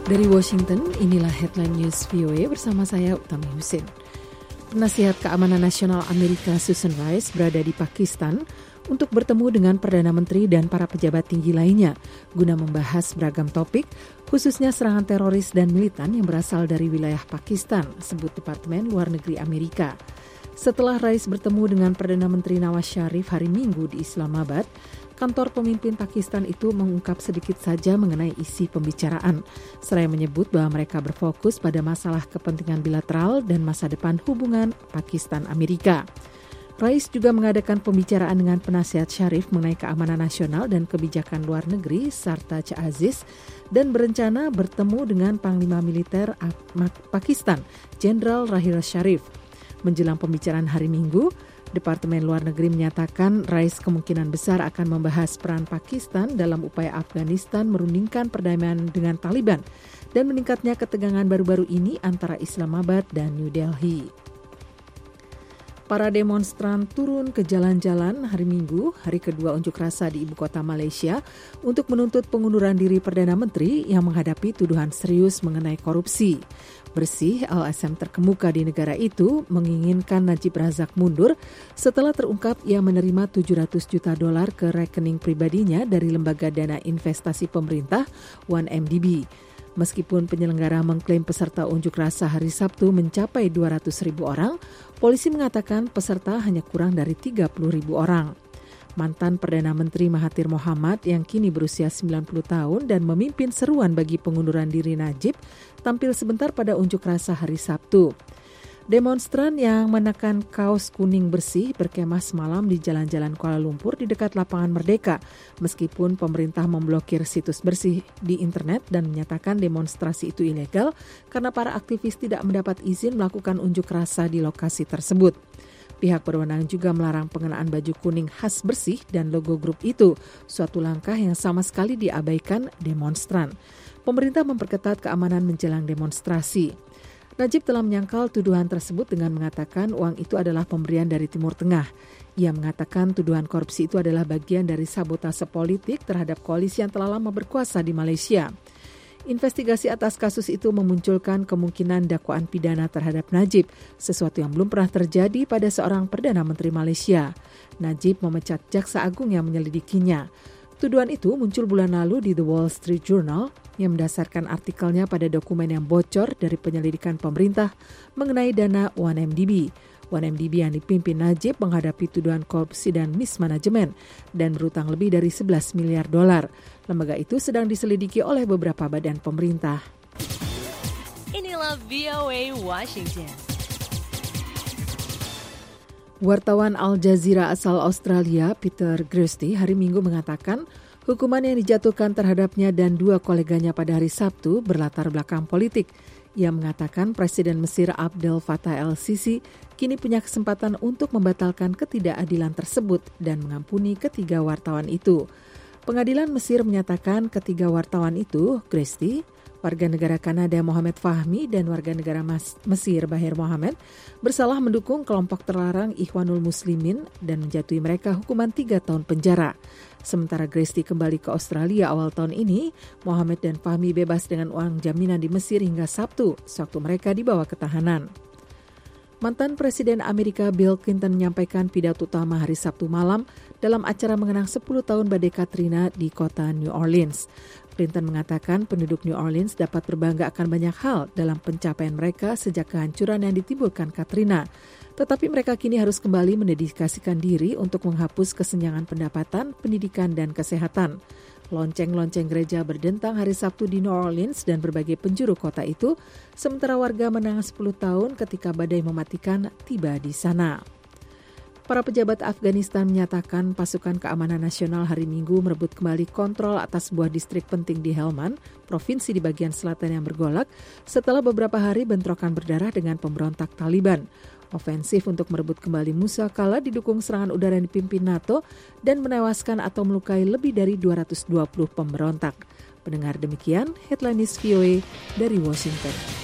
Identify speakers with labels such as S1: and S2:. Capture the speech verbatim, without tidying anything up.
S1: Dari Washington, inilah Headline News V O A bersama saya Utami Husin. Penasihat Keamanan Nasional Amerika Susan Rice berada di Pakistan untuk bertemu dengan Perdana Menteri dan para pejabat tinggi lainnya guna membahas beragam topik, khususnya serangan teroris dan militan yang berasal dari wilayah Pakistan, sebut Departemen Luar Negeri Amerika. Setelah Rice bertemu dengan Perdana Menteri Nawaz Sharif hari Minggu di Islamabad, kantor pemimpin Pakistan itu mengungkap sedikit saja mengenai isi pembicaraan, seraya menyebut bahwa mereka berfokus pada masalah kepentingan bilateral dan masa depan hubungan Pakistan-Amerika. Rice juga mengadakan pembicaraan dengan penasihat Sharif mengenai keamanan nasional dan kebijakan luar negeri Sartaj Aziz dan berencana bertemu dengan Panglima Militer Pakistan, Jenderal Rahil Sharif. Menjelang pembicaraan hari Minggu, Departemen Luar Negeri menyatakan Rice kemungkinan besar akan membahas peran Pakistan dalam upaya Afghanistan merundingkan perdamaian dengan Taliban dan meningkatnya ketegangan baru-baru ini antara Islamabad dan New Delhi. Para demonstran turun ke jalan-jalan hari Minggu, hari kedua unjuk rasa di ibu kota Malaysia, untuk menuntut pengunduran diri Perdana Menteri yang menghadapi tuduhan serius mengenai korupsi. Bersih, L S M terkemuka di negara itu, menginginkan Najib Razak mundur setelah terungkap ia menerima tujuh ratus juta dolar ke rekening pribadinya dari lembaga dana investasi pemerintah satu M D B. Meskipun penyelenggara mengklaim peserta unjuk rasa hari Sabtu mencapai dua ratus ribu orang, polisi mengatakan peserta hanya kurang dari tiga puluh ribu orang. Mantan Perdana Menteri Mahathir Mohamad yang kini berusia sembilan puluh tahun dan memimpin seruan bagi pengunduran diri Najib tampil sebentar pada unjuk rasa hari Sabtu. Demonstran yang menekan kaos kuning bersih berkemah semalam di jalan-jalan Kuala Lumpur di dekat Lapangan Merdeka, meskipun pemerintah memblokir situs bersih di internet dan menyatakan demonstrasi itu ilegal karena para aktivis tidak mendapat izin melakukan unjuk rasa di lokasi tersebut. Pihak berwenang juga melarang pengenaan baju kuning khas bersih dan logo grup itu, suatu langkah yang sama sekali diabaikan demonstran. Pemerintah memperketat keamanan menjelang demonstrasi. Najib telah menyangkal tuduhan tersebut dengan mengatakan uang itu adalah pemberian dari Timur Tengah. Ia mengatakan tuduhan korupsi itu adalah bagian dari sabotase politik terhadap koalisi yang telah lama berkuasa di Malaysia. Investigasi atas kasus itu memunculkan kemungkinan dakwaan pidana terhadap Najib, sesuatu yang belum pernah terjadi pada seorang Perdana Menteri Malaysia. Najib memecat Jaksa Agung yang menyelidikinya. Tuduhan itu muncul bulan lalu di The Wall Street Journal yang mendasarkan artikelnya pada dokumen yang bocor dari penyelidikan pemerintah mengenai dana satu M D B. satu M D B yang dipimpin Najib menghadapi tuduhan korupsi dan mismanajemen dan berutang lebih dari sebelas miliar dolar. Lembaga itu sedang diselidiki oleh beberapa badan pemerintah.
S2: Inilah V O A Washington.
S1: Wartawan Al Jazeera asal Australia, Peter Gresti, hari Minggu mengatakan hukuman yang dijatuhkan terhadapnya dan dua koleganya pada hari Sabtu berlatar belakang politik. Ia mengatakan Presiden Mesir Abdel Fattah el-Sisi kini punya kesempatan untuk membatalkan ketidakadilan tersebut dan mengampuni ketiga wartawan itu. Pengadilan Mesir menyatakan ketiga wartawan itu, Gresti, warga negara Kanada Mohamed Fahmi dan warga negara Mesir Bahir Mohamed, bersalah mendukung kelompok terlarang Ikhwanul Muslimin dan menjatuhi mereka hukuman tiga tahun penjara. Sementara Gresti kembali ke Australia awal tahun ini, Mohamed dan Fahmi bebas dengan uang jaminan di Mesir hingga Sabtu, sewaktu mereka dibawa ke tahanan. Mantan Presiden Amerika Bill Clinton menyampaikan pidato utama hari Sabtu malam dalam acara mengenang sepuluh tahun badai Katrina di kota New Orleans. Clinton mengatakan penduduk New Orleans dapat berbangga akan banyak hal dalam pencapaian mereka sejak kehancuran yang ditimbulkan Katrina. Tetapi mereka kini harus kembali mendedikasikan diri untuk menghapus kesenjangan pendapatan, pendidikan, dan kesehatan. Lonceng-lonceng gereja berdentang hari Sabtu di New Orleans dan berbagai penjuru kota itu, sementara warga menang sepuluh tahun ketika badai mematikan tiba di sana. Para pejabat Afghanistan menyatakan pasukan keamanan nasional hari Minggu merebut kembali kontrol atas sebuah distrik penting di Helmand, provinsi di bagian selatan yang bergolak, setelah beberapa hari bentrokan berdarah dengan pemberontak Taliban. Ofensif untuk merebut kembali Musa kala didukung serangan udara yang dipimpin NATO dan menewaskan atau melukai lebih dari dua ratus dua puluh pemberontak. Pendengar demikian, Headline News V O A dari Washington.